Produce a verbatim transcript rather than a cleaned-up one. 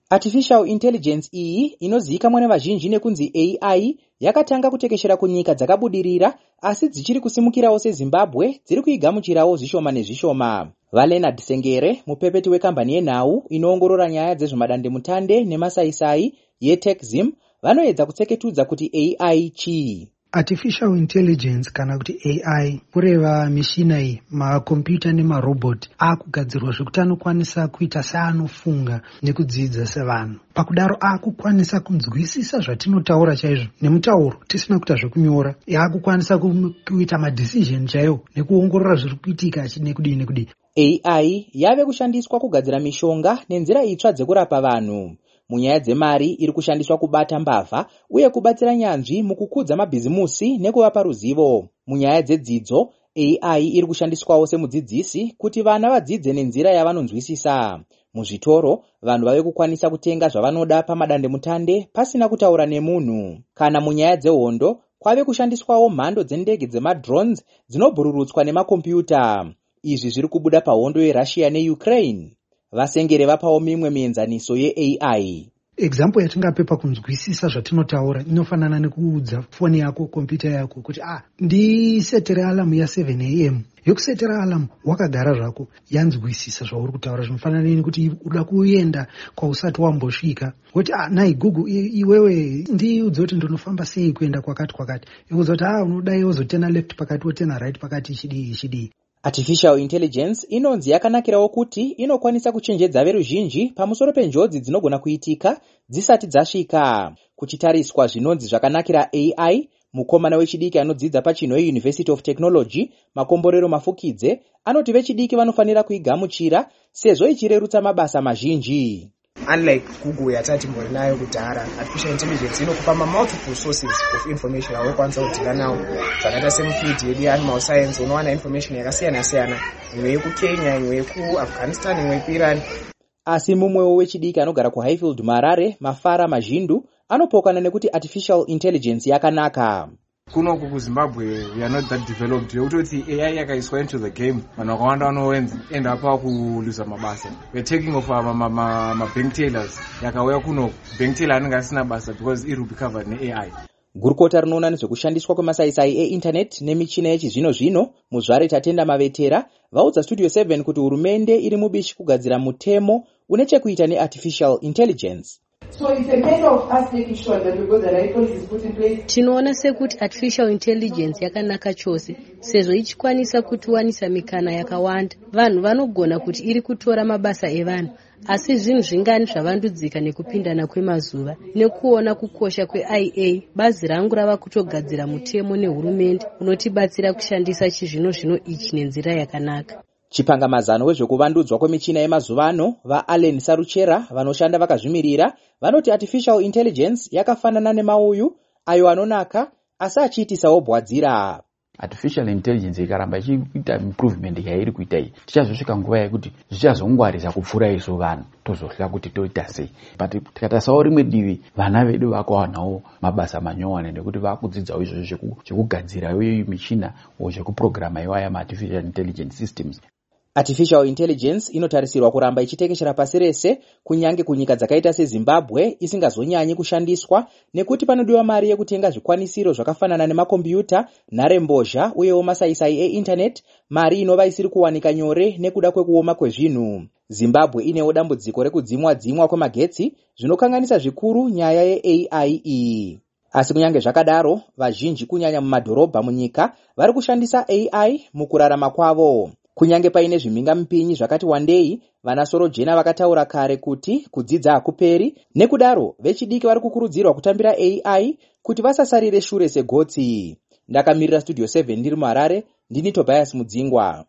Artificial intelligence iyi inozivikanwa nevazhinji nekunzi A I yakatanga kutekeshera kunyika dzakabudirira asi dzichiri kusimukirawo seZimbabwe dziri kuigamuchirawo zvishoma nezvishoma. VaLeonard Sengere, mupepeti wekambani yenhau inoongorora nyaya dzezvemadandemutande nemasaisai yeTechZim, vanoedza kutseketudza kuti A I chii. Artificial intelligence kana kuti A I kureva mishina iyi, makombiyuta nemarobot akugadzirwa zvekuti anokwanisa kuita seanofunga nekudzidza sevanhu. Pakudaro akukwanisa kunzwisisa zvatinotaura chaizvo nemutauro tisina kuita zvekunyora. Akukwanisa kuita madecision chaiwo nekuongorora zviri kuitika nekudii nekudii. A I yave kushandiswa kugadzira mishonga nenzira itsva dzekurapa vanhu. Munyaya dzemari iri kushandiswa kubata mbavha uye kubatsira nyanzvi mukukudza mabhizimusi nekuvapa ruzivo. Munyaya dzedzidzo, A I iri kushandiswawo semudzidzisi kuti vana vadzidze nenzira yavanonzwisisa. Muzvitoro, vanhu vave kukwanisa kutenga zvavanoda pamadandemutande pasina kutaura nemunhu. Kana munyaya dzehondo, kwave kushandiswawo mhando dzendege dzemadrones dzinobhururutswa nemakombiyuta. Izvi zviri kubuda pahondo yeRussia neUkraine. Vasengere vapawo mimwe mienzaniso yeA I. Example yatingapepa kunzwisisa zvatinotaura inofanana nekuudza foni yako, kompyuta yako kuti ah ndisetere alamu ya7 a m yokusetera alamu wakagara zvako yanzwisisa zvauri kutaura. Zvinofanana nekuti uda kuenda kwausati wambosvika kuti ah nai Google iwewe ndiudze kuti ndinofamba sei kuenda kwakati kwakati, yozoti ah unoda yozotena left pakati wotena right pakati ichidii ichidii. Artificial intelligence inonzi yakanakirawo kuti inokwanisa kuchenjedza veruzhinji pamusoro penjodzi dzinogona kuitika dzisati dzasvika. Kuchitariswa zvinonzi zvakanakira A I, mukomana wechidiki anodzidza pachino yeUniversity of Technology, Makomborero Mafukidze, anoti vechidiki vanofanira kuigamuchira sezvo ichirerutsa mabasa mazhinji. Unlike Google yatati mbori nayo kudhara, artificial intelligence inokupa ma multiple sources of information awokwanisa kudhira nawo. Zvakaita semufield yedu yeanimal science unowana information yakasiyana siyana, imwe yekuKenya, imwe yekuAfghanistan, imwe yekuIran. Asi mumwewo wechidiki anogara kuHighfield Marare, Mafara Mazhindu, anopokana nekuti artificial intelligence yakanaka. Kuno kuZimbabwe we are not that developed. Yekutoti A I yakaiswa into the game, vanhu vakawanda vanoenda pa kuluza mabasa. We are taking off ma, ma, ma, ma bank tailors. Yakauya kuno bank tailor anenge asina basa because it will be covered ne A I. Gurukota rinoona nezvekushandiswa kwemasaisai einternet nemichina yechizvino zvino, Muzvare Tatenda Mavetera, vaudza Studio seven kuti hurumende iri mubishi kugadzira mutemo une chekuita neartificial intelligence. So it's a matter of us making sure that we got the right policies put in place. Tinoona sekuti artificial intelligence yakanaka chose sezvo ichikwanisa kutiwanisa mikana yakawanda. Vanhu vanogona kuti iri kutora mabasa evanhu, asi zvinhu zvingani zvavandudzika nekupindana kwemazuva. Nekuona kukosha kweI A, bazi rangu rava kutogadzira mutemo nehurumende unotibatsira kushandisa chizvino zvino ichi nenzira yakanaka. Chipangamazano wezvekuvandudzwa kwemichina yemazuva ano, vaAllen Saruchera vanoshanda vakazvimirira, vanoti artificial intelligence yakafanana nemauyu ayo anonaka asi achiitisawo bwadzira. Artificial intelligence ikaramba ichiita improvement yairi kuita iyi, tichazosvika nguva yekuti zvichazongwarisa kupfuura isu vanhu, tozohla kuti toita sei. But tikatasawo rimwe divi, vana vedu vakawanawo mabasa manyowani nekuti vakudzidzawo izvozvo zvekugadzira michina zvekuprograma iwaya ma-artificial intelligence systems. Artificial intelligence inotarisirwa kuramba ichitekeshera pasi rese, kunyange kunyika dzakaita seZimbabwe isingazonyanyi kushandiswa nekuti panodiwa mari yekutenga zvikwanisiro zvakafanana nemakombiyuta, nharembozha uyewo masaisai einternet, mari inova isiri kuwanika nyore nekuda kwekuoma kwezvinhu. Zimbabwe inewo dambudziko rekudzimwa dzimwa kwemagetsi zvinokanganisa zvikuru nyaya yeA I iyi. Asi kunyange zvakadaro, vazhinji kunyanya mumadhorobha munyika vari kushandisa A I mukurarama kwavo. Kunyange paine zvimhingamupinyi zvakati wandei, vana Sorojena vakataura kare kuti kudzidza hakuperi, nekudaro vechidiki vari kukurudzirwa kutambira A I kuti vasasarire shure segotsi. Ndakamirira Studio seven ndiri muHarare, ndini Tobias Mudzingwa.